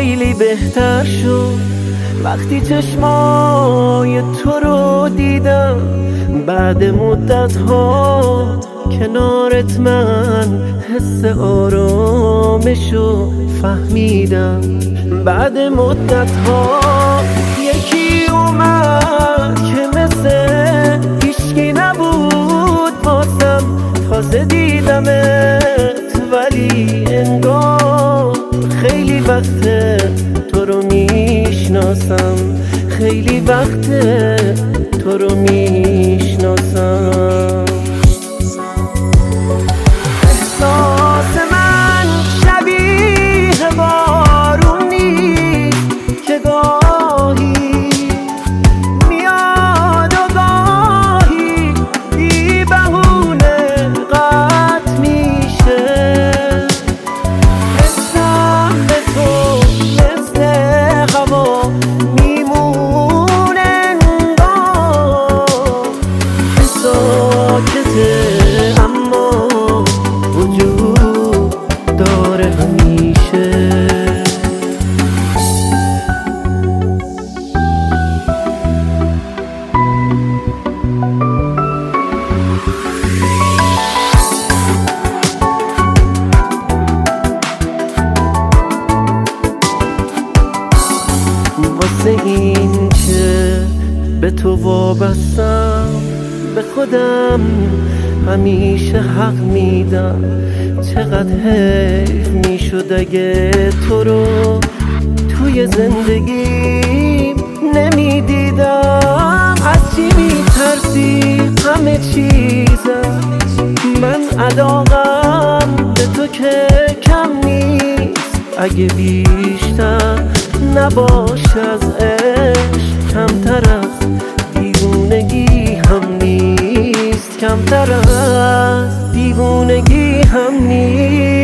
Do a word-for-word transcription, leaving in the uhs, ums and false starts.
خیلی بهتر شد وقتی چشمای تو رو دیدم. بعد مدت ها کنارت من حس آرامشو فهمیدم. بعد مدت ها یکی اومد که مثل هیچکی نبود واسم. تازه دیدمت ولی انگار خیلی وقته تو رو میشناسم. خیلی وقته تو رو میشناسم. احساس من شبیه بارون نیست که گاهی میاد و گاهی بی بهونه قطع میشه. حسم به تو مثل هوا میمونه انگار که ساکته اما وجود داره همیشه. واسه این که به تو وابستم به خودم همیشه حق میدم. چقدر حیف میشد اگه تو رو توی زندگیم نمیدیدم. از چی میترسی همه چیزم من علاقم به تو که کم نیست. اگه بیشتر نباشه از عشق کمتر از دیوونگی هم نیست. کمتر از دیوونگی هم نیست.